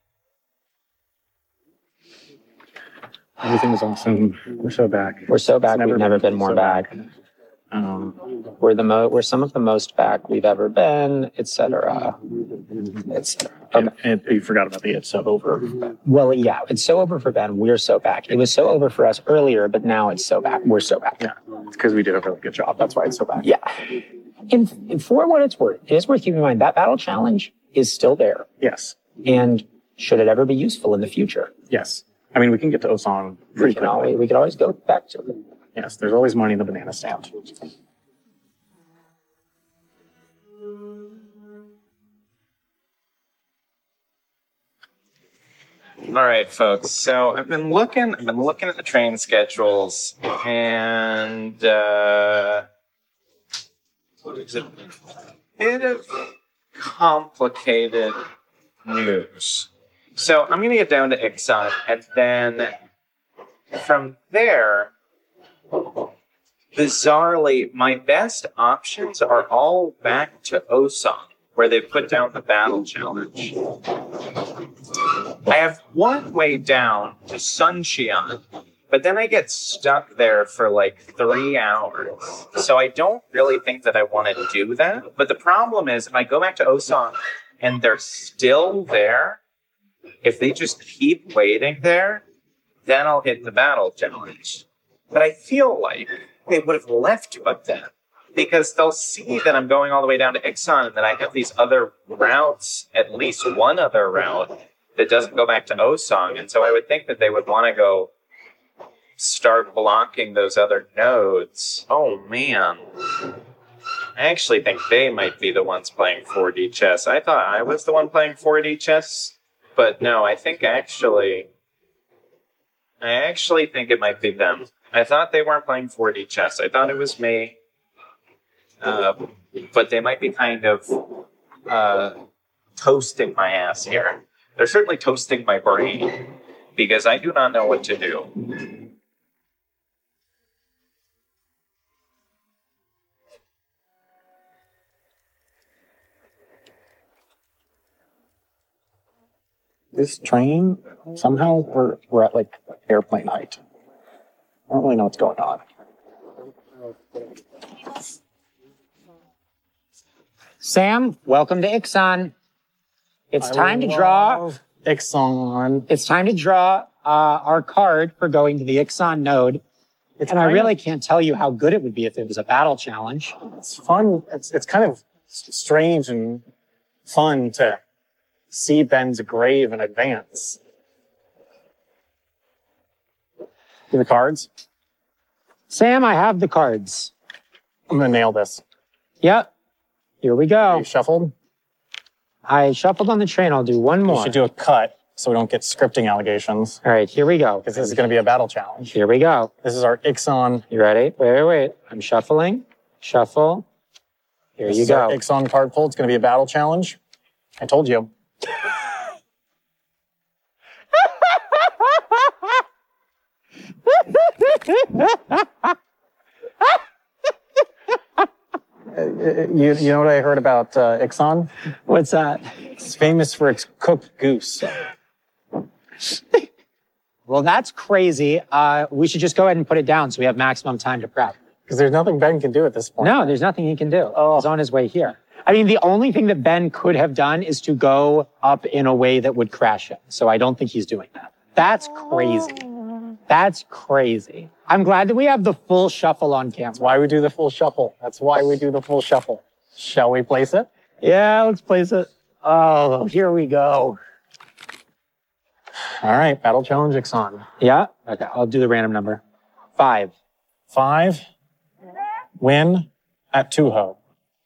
Speaker 1: Everything is awesome. We're so back.
Speaker 4: We're so back.
Speaker 1: never
Speaker 4: We've never
Speaker 1: been
Speaker 4: been more
Speaker 1: so
Speaker 4: back.
Speaker 1: back. Um,
Speaker 4: We're the mo- We're some of the most back we've ever been, et cetera. Et cetera. Okay.
Speaker 1: and, and you forgot about the it's so over.
Speaker 4: Well, yeah, it's so over for Ben. We're so back. It was so over for us earlier, but now it's so back. We're so back.
Speaker 1: Yeah, it's because we did a really good job. That's why it's so bad.
Speaker 4: Yeah. And and for what it's worth, it is worth keeping in mind that battle challenge is still there.
Speaker 1: Yes.
Speaker 4: And should it ever be useful in the future,
Speaker 1: Yes. I mean, we can get to Osan
Speaker 4: we
Speaker 1: pretty
Speaker 4: can always,
Speaker 1: quickly.
Speaker 4: we could always go back to it.
Speaker 1: Yes, there's always money in the banana stand.
Speaker 2: All right, folks. So I've been looking. I've been looking at the train schedules, and uh, what is it? Bit of complicated news. So I'm going to get down to Ixon, and then from there, bizarrely, my best options are all back to Osan, where they put down the battle challenge. I have one way down to Suncheon, but then I get stuck there for like three hours. So I don't really think that I want to do that. But the problem is, if I go back to Osan and they're still there, if they just keep waiting there, then I'll hit the battle challenge. But I feel like they would have left but then, because they'll see that I'm going all the way down to Ixon and that I have these other routes, at least one other route, that doesn't go back to Osong. And so I would think that they would want to go start blocking those other nodes. Oh, man. I actually think they might be the ones playing four D chess. I thought I was the one playing four D chess, but no, I think actually... I actually think it might be them. I thought they weren't playing four D chess. I thought it was me. uh, but they might be kind of uh, toasting my ass here. They're certainly toasting my brain because I do not know what to do.
Speaker 1: This train, somehow we're, we're at like airplane height. I don't really know what's going on.
Speaker 4: Sam, welcome to Ixon. It's time to draw.
Speaker 1: Ixon.
Speaker 4: It's time to draw uh, our card for going to the Ixon node.
Speaker 1: It's
Speaker 4: and I
Speaker 1: kind
Speaker 4: really
Speaker 1: of-
Speaker 4: can't tell you how good it would be if it was a battle challenge.
Speaker 1: It's fun. It's it's kind of s- strange and fun to see Ben's grave in advance. Do the cards?
Speaker 4: Sam, I have the cards.
Speaker 1: I'm gonna nail this.
Speaker 4: Yep. Here we go.
Speaker 1: You shuffled?
Speaker 4: I shuffled on the train. I'll do one
Speaker 1: You
Speaker 4: more.
Speaker 1: should do a cut so we don't get scripting allegations.
Speaker 4: All right, here we go.
Speaker 1: Because this is gonna be a battle challenge.
Speaker 4: Here we go.
Speaker 1: This is our Ixon.
Speaker 4: You ready? Wait, wait, wait. I'm shuffling. Shuffle. Here
Speaker 1: This
Speaker 4: you
Speaker 1: is our
Speaker 4: go.
Speaker 1: Ixon card pull. It's gonna be a battle challenge. I told you. Uh, you, you know what I heard about uh, Ixon?
Speaker 4: What's that?
Speaker 1: It's famous for its cooked goose.
Speaker 4: Well, that's crazy. Uh, we should just go ahead and put it down so we have maximum time to prep.
Speaker 1: Because there's nothing Ben can do at this point.
Speaker 4: No, there's nothing he can do.
Speaker 1: Oh.
Speaker 4: He's on his way here. I mean, the only thing that Ben could have done is to go up in a way that would crash him. So I don't think he's doing that. That's crazy. That's crazy. I'm glad that we have the full shuffle on camera.
Speaker 1: That's why we do the full shuffle. That's why we do the full shuffle. Shall we place it?
Speaker 4: Yeah, let's place it. Oh, here we go.
Speaker 1: All right, battle challenge Ixon.
Speaker 4: Yeah? Okay, I'll do the random number. Five.
Speaker 1: Five. Win at Tuho.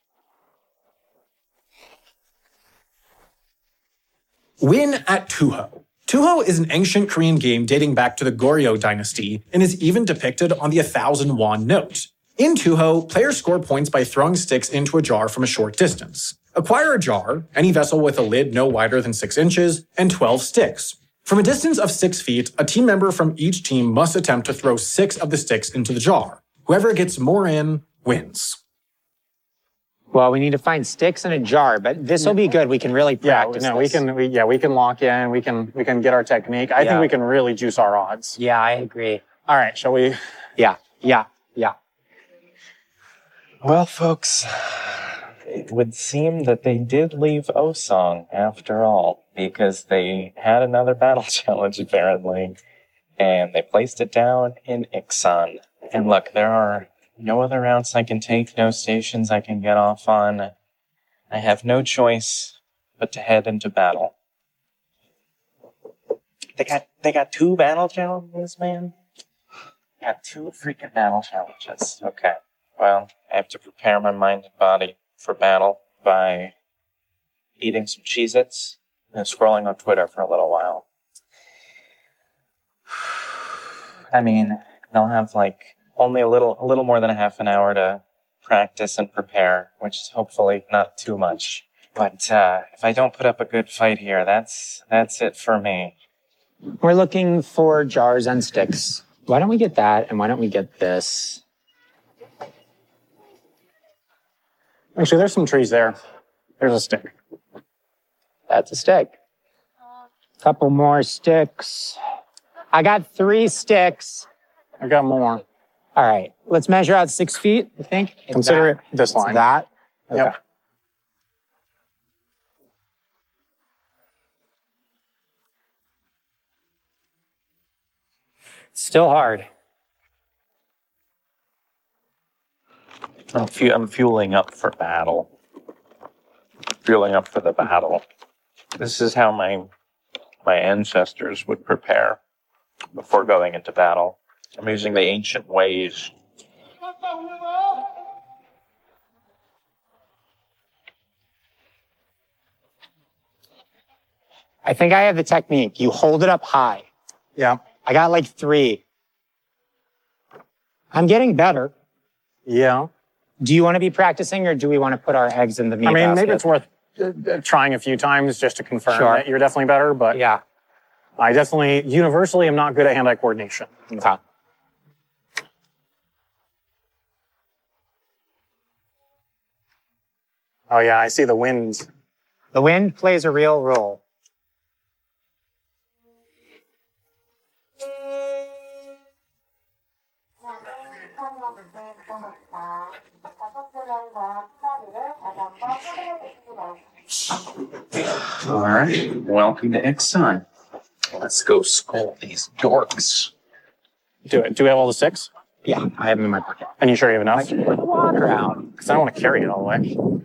Speaker 1: Win at Tuho. Tuho is an ancient Korean game dating back to the Goryeo dynasty and is even depicted on the one thousand won note. In Tuho, players score points by throwing sticks into a jar from a short distance. Acquire a jar, any vessel with a lid no wider than six inches, and twelve sticks. From a distance of six feet, a team member from each team must attempt to throw six of the sticks into the jar. Whoever gets more in, wins.
Speaker 4: Well, we need to find sticks in a jar, but this will be good. We can really
Speaker 1: Yeah,
Speaker 4: practice
Speaker 1: no, we
Speaker 4: this.
Speaker 1: can. We, yeah, we can lock in. We can. We can get our technique. I
Speaker 4: Yeah.
Speaker 1: think we can really juice our odds.
Speaker 4: Yeah, I agree.
Speaker 1: All right, shall we?
Speaker 4: Yeah, yeah, yeah.
Speaker 5: Well, folks, it would seem that they did leave Osong after all, because they had another battle challenge apparently, and they placed it down in Ixon. And look, there are no other routes I can take, no stations I can get off on. I have no choice but to head into battle. They got they got two battle challenges, man. They got two freaking battle challenges. Okay. Well, I have to prepare my mind and body for battle by eating some Cheez-Its and scrolling on Twitter for a little while. I mean, they'll have like only a little, a little more than a half an hour to practice and prepare, which is hopefully not too much. But uh, if I don't put up a good fight here, that's that's it for me.
Speaker 4: We're looking for jars and sticks. Why don't we get that, and why don't we get this?
Speaker 1: Actually, there's some trees there. There's a stick.
Speaker 4: That's a stick. Couple more sticks. I got three sticks.
Speaker 1: I got more.
Speaker 4: All right, let's measure out six feet, I think. It's
Speaker 1: Consider
Speaker 4: that.
Speaker 1: it this
Speaker 4: It's
Speaker 1: line.
Speaker 4: that? Okay.
Speaker 1: Yep.
Speaker 4: Still hard.
Speaker 2: I'm, fu- I'm fueling up for battle. Fueling up for the battle. This is how my my ancestors would prepare before going into battle. I'm using the ancient ways.
Speaker 4: I think I have the technique. You hold it up high.
Speaker 1: Yeah.
Speaker 4: I got like three. I'm getting better.
Speaker 1: Yeah.
Speaker 4: Do you want to be practicing, or do we want to put our eggs in the meat
Speaker 1: I mean,
Speaker 4: basket?
Speaker 1: maybe it's worth uh, trying a few times just to confirm
Speaker 4: Sure.
Speaker 1: that you're definitely better, but
Speaker 4: Yeah.
Speaker 1: I definitely, universally, am not good at hand-eye coordination.
Speaker 4: Okay.
Speaker 1: Oh yeah, I see the wind.
Speaker 4: The wind plays a real role.
Speaker 5: All right. Welcome to Ixon. Let's go skull these dorks.
Speaker 1: Do it. Do we have all the six?
Speaker 4: Yeah, I have them in my pocket.
Speaker 1: And you sure you have enough?
Speaker 4: Put the water out.
Speaker 1: Because I don't want to carry it all the way.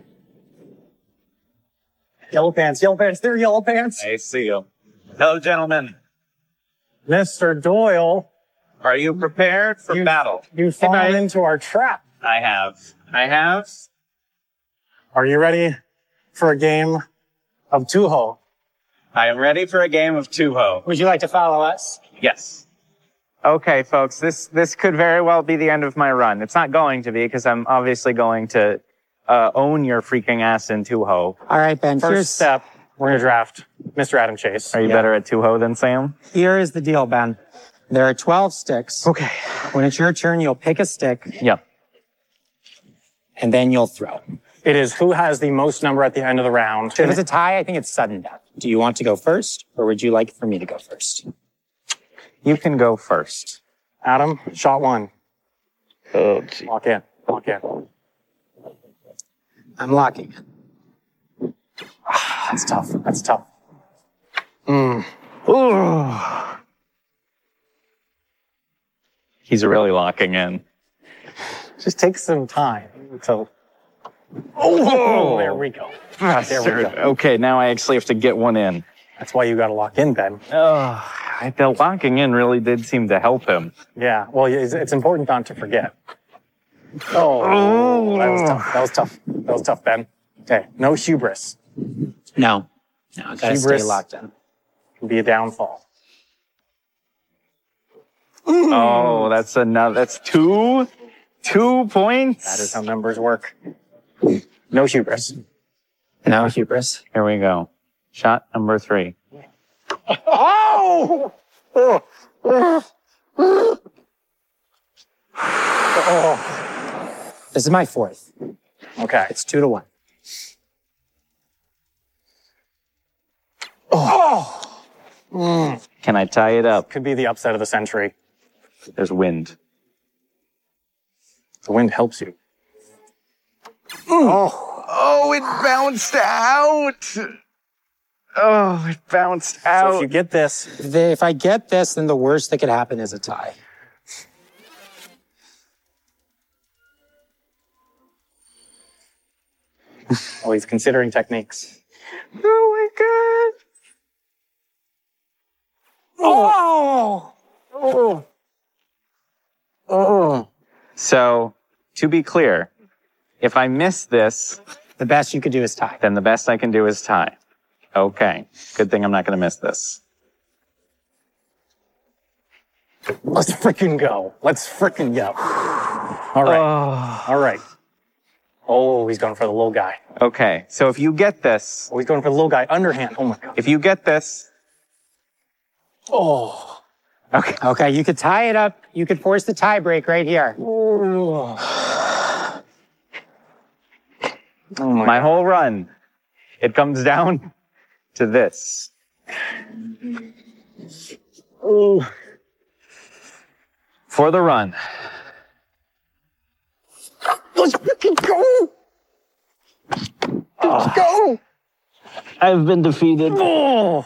Speaker 4: Yellow pants, yellow pants, they're yellow pants.
Speaker 2: I see you. Hello, gentlemen.
Speaker 1: Mister Doyle,
Speaker 2: Are you prepared for
Speaker 1: You-
Speaker 2: battle?
Speaker 1: you've fallen into our trap.
Speaker 2: I have. I have.
Speaker 1: Are you ready for a game of Tuho?
Speaker 2: I am ready for a game of two-ho.
Speaker 4: Would you like to follow us?
Speaker 2: Yes. Okay, folks, this this could very well be the end of my run. It's not going to be because I'm obviously going to uh, own your freaking ass in two-ho.
Speaker 4: All right, Ben.
Speaker 1: First
Speaker 4: here's,
Speaker 1: step, we're going to draft Mister Adam Chase.
Speaker 2: Are you
Speaker 4: Yeah.
Speaker 2: better at two-ho than Sam?
Speaker 4: Here is the deal, Ben. There are twelve sticks.
Speaker 2: Okay.
Speaker 4: When it's your turn, you'll pick a stick,
Speaker 2: Yep.
Speaker 4: and then you'll throw.
Speaker 1: It is who has the most number at the end of the round.
Speaker 4: If it's a tie, I think it's sudden death. Do you want to go first, or would you like for me to go first?
Speaker 2: You can go first.
Speaker 1: Adam, shot one.
Speaker 2: Oh, gee.
Speaker 1: Lock in. Lock in.
Speaker 4: I'm locking it.
Speaker 1: That's tough. That's tough. Mm.
Speaker 2: Ooh. He's really locking in.
Speaker 1: Just take some time to. Oh, there we go. There we go.
Speaker 2: Okay, now I actually have to get one in.
Speaker 1: That's why you got to lock in, Ben.
Speaker 2: Oh, I, the locking in really did seem to help him.
Speaker 1: Yeah. Well, it's, it's important not to forget. Oh, that was tough. That was tough. That was tough, Ben. Okay. No hubris.
Speaker 4: No. No, I gotta stay
Speaker 1: Hubris.
Speaker 4: locked in.
Speaker 1: Can be a downfall.
Speaker 2: Oh, that's another. That's two, two points.
Speaker 1: That is how numbers work. No hubris.
Speaker 4: No hubris.
Speaker 2: Here we go. Shot number three.
Speaker 1: Oh! Oh! Oh! Oh.
Speaker 4: This is my fourth.
Speaker 1: Okay.
Speaker 4: It's two to one.
Speaker 1: Oh! Mm.
Speaker 2: Can I tie it up?
Speaker 1: Could be the upset of the century.
Speaker 2: There's wind.
Speaker 1: The wind helps you.
Speaker 2: Oh, oh, it bounced out. Oh, it bounced
Speaker 1: So
Speaker 2: out.
Speaker 1: if you get this,
Speaker 4: If they- If I get this, then the worst that could happen is a tie.
Speaker 1: oh, he's considering techniques.
Speaker 2: Oh my god.
Speaker 1: Oh! Oh! Oh!
Speaker 2: So, to be clear, if I miss this,
Speaker 4: The best you could do is tie.
Speaker 2: then the best I can do is tie. Okay. Good thing I'm not going to miss this.
Speaker 1: Let's freaking go. Let's freaking go. All right. All right. Oh, he's going for the little guy.
Speaker 2: Okay. So if you get this,
Speaker 1: Oh, he's going for the little guy. Underhand. Oh my God.
Speaker 2: if you get this,
Speaker 1: Oh.
Speaker 2: okay.
Speaker 4: Okay, you could tie it up. You could force the tie break right here.
Speaker 1: Oh my,
Speaker 2: My whole run, it comes down to this.
Speaker 1: Ooh.
Speaker 2: For the run.
Speaker 1: Let's freaking go. Let's go.
Speaker 2: I've been defeated.
Speaker 1: Oh.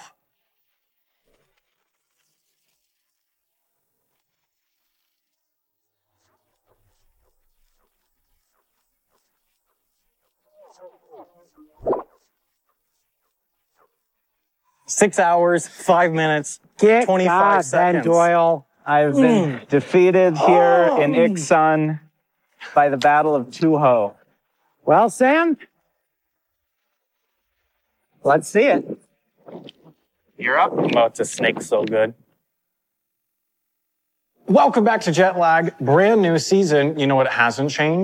Speaker 1: Six hours, five minutes,
Speaker 4: Get
Speaker 1: twenty-five
Speaker 4: God,
Speaker 1: seconds.
Speaker 4: Ben Doyle.
Speaker 2: I've been defeated here in Ixon by the Battle of Tuho.
Speaker 4: Well, Sam, let's see it.
Speaker 2: You're up.
Speaker 1: Oh, it's a snake so good. Welcome back to Jet Lag. Brand new season. You know what hasn't changed?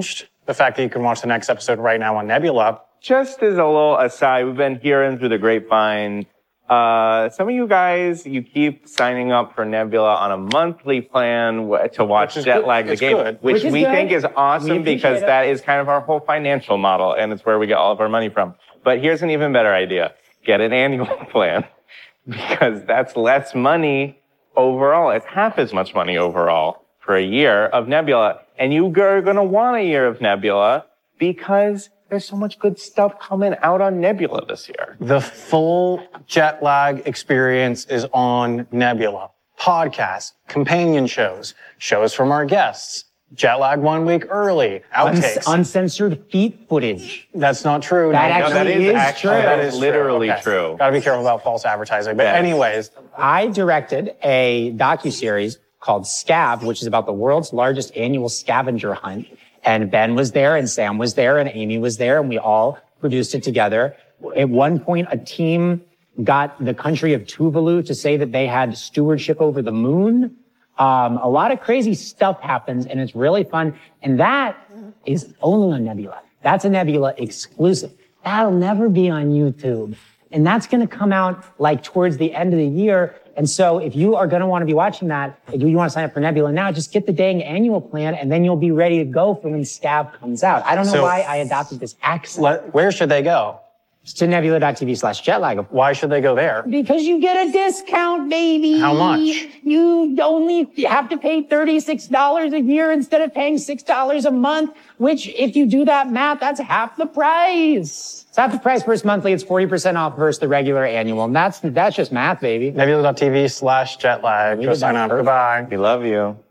Speaker 1: the fact that you can watch the next episode right now on Nebula.
Speaker 2: Just as a little aside, we've been hearing through the grapevine, uh, some of you guys, you keep signing up for Nebula on a monthly plan w- to watch Jet Lag the
Speaker 1: It's
Speaker 2: game,
Speaker 1: good.
Speaker 2: which,
Speaker 4: Which is
Speaker 2: we
Speaker 4: good.
Speaker 2: think is awesome
Speaker 4: We appreciate
Speaker 2: because
Speaker 4: it.
Speaker 2: that is kind of our whole financial model, and it's where we get all of our money from. But here's an even better idea. Get an annual plan, because that's less money overall. It's half as much money overall for a year of Nebula. And you are going to want a year of Nebula because there's so much good stuff coming out on Nebula this year.
Speaker 1: The full Jet Lag experience is on Nebula. Podcasts, companion shows, shows from our guests, Jet Lag one week early, outtakes.
Speaker 4: Uns- uncensored feet footage.
Speaker 1: That's not true.
Speaker 4: That
Speaker 1: No,
Speaker 4: actually
Speaker 2: that is
Speaker 4: is
Speaker 2: actually-
Speaker 4: true.
Speaker 2: that is literally
Speaker 1: Okay.
Speaker 2: true.
Speaker 1: Gotta be careful about false advertising. But
Speaker 2: Yes.
Speaker 1: anyways,
Speaker 4: I directed a docuseries called Scav, which is about the world's largest annual scavenger hunt. And Ben was there, and Sam was there, and Amy was there, and we all produced it together. At one point, a team got the country of Tuvalu to say that they had stewardship over the moon. Um, a lot of crazy stuff happens, and it's really fun. And that is only on Nebula. That's a Nebula exclusive. That'll never be on YouTube. And that's going to come out like towards the end of the year. And so if you are going to want to be watching that, if you want to sign up for Nebula now, just get the dang annual plan, and then you'll be ready to go for when Scav comes out. I don't know
Speaker 1: So-
Speaker 4: why I adopted this accent.
Speaker 1: let, where should they go?
Speaker 4: It's to nebula.tv slash jetlag.
Speaker 1: Why should they go there?
Speaker 4: Because you get a discount, baby.
Speaker 1: How much?
Speaker 4: You only have to pay thirty-six dollars a year instead of paying six dollars a month, which if you do that math, that's half the price. It's half the price versus monthly. It's forty percent off versus the regular annual. And that's, that's just math, baby.
Speaker 1: Nebula.tv slash jet lag. Go sign up. Goodbye.
Speaker 2: We love you.